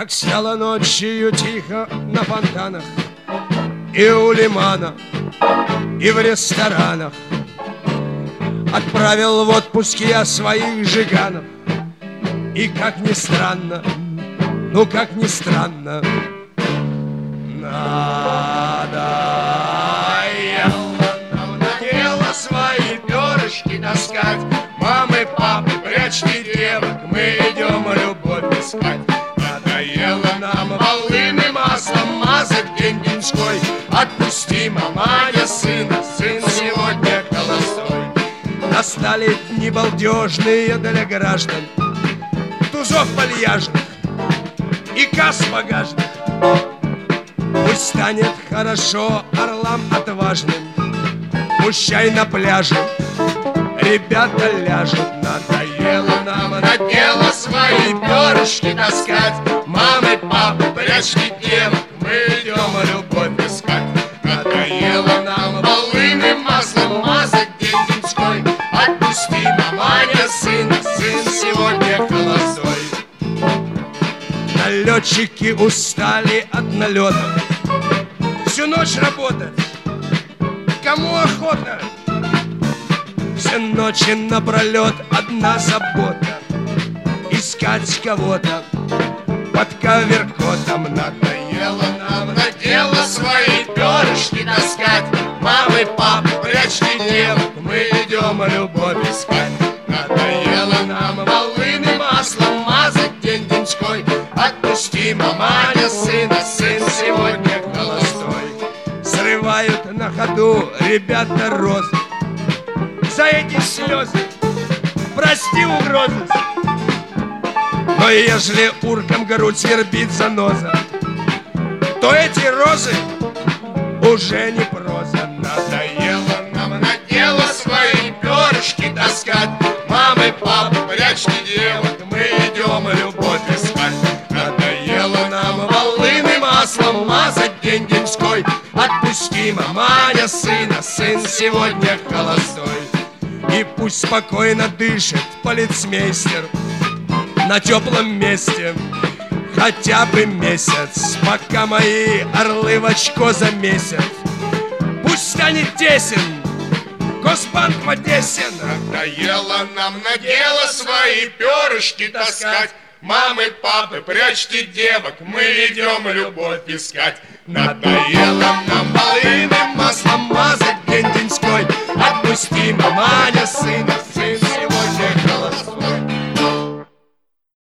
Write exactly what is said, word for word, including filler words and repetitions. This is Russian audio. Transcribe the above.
Как стало ночью тихо на фонтанах, и у лимана, и в ресторанах, отправил в отпуск я своих жиганов. И как ни странно, ну как ни странно, надоело нам на дело свои перышки таскать. Мамы, папы, прячьте девок, мы идем любовь искать. Надоело нам волыны маслом мазать день деньской. Отпусти, маманя, сына, сын сегодня холостой. Настали дни балдежные для граждан, тузов вальяжных и касс багажных. Пусть станет хорошо орлам отважным, пущай на пляже ребята ляжут. Надоело нам на дело свои перышки таскать. Мамы, папы, прячьте девок, мы идем любовь искать. Надоело нам волыны маслом мазать день деньской. Отпусти, маманя, сына, сын сегодня холостой. Налетчики устали от налета, всю ночь работать кому охота? Все ночи напролет одна забота — искать кого-то под коверкотом. Надоело нам на дело свои перышки таскать. Мамы, папы, прячьте девок, мы идем любовь искать. Надоело нам волыны маслом мазать день деньской. Отпусти, маманя, сына, сын сегодня холостой. Срывают на ходу ребята розы, за эти слезы прости угрозы. Но ежели уркам грудь свербит заноза, то эти розы уже не проза. Надоело нам на дело свои перышки таскать. Мамы, папы, прячьте девок, мы идем любовь искать. Надоело нам волыны маслом мазать день деньской. Отпусти, маманя, сына, сын сегодня холостой. И пусть спокойно дышит полицмейстер на теплом месте хотя бы месяц, пока мои орлы в очко замесят. Пусть станет тесен Госпанк в Одессе. Надоело нам на дело свои перышки таскать. Мамы, папы, прячьте девок, мы идем любовь искать. Надоело нам волыным маслом мазать день деньской. Отпусти, маманя, сына,